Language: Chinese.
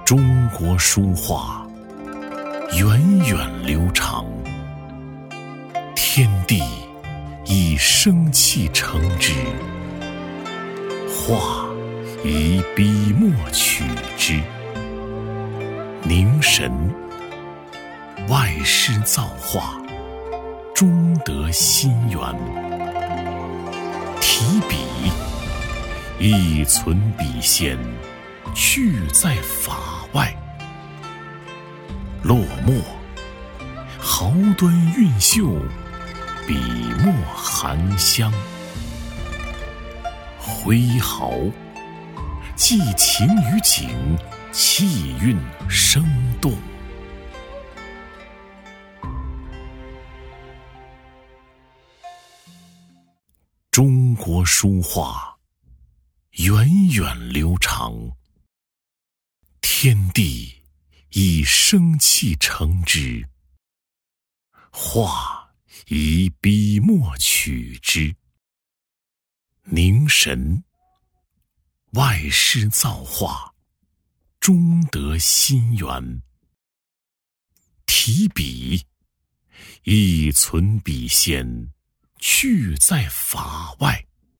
中国书画源远流长，天地以生气成之，画以笔墨取之。凝神，外施造化，终得心源。提笔，意存笔先，去在法外。落墨，毫端韵秀，笔墨含香。挥毫，寄情于景，气韵生动。中国书画源远流长，天地以生气成之，画以笔墨取之。凝神，外施造化，终得心源。提笔，意存笔先，去在法外。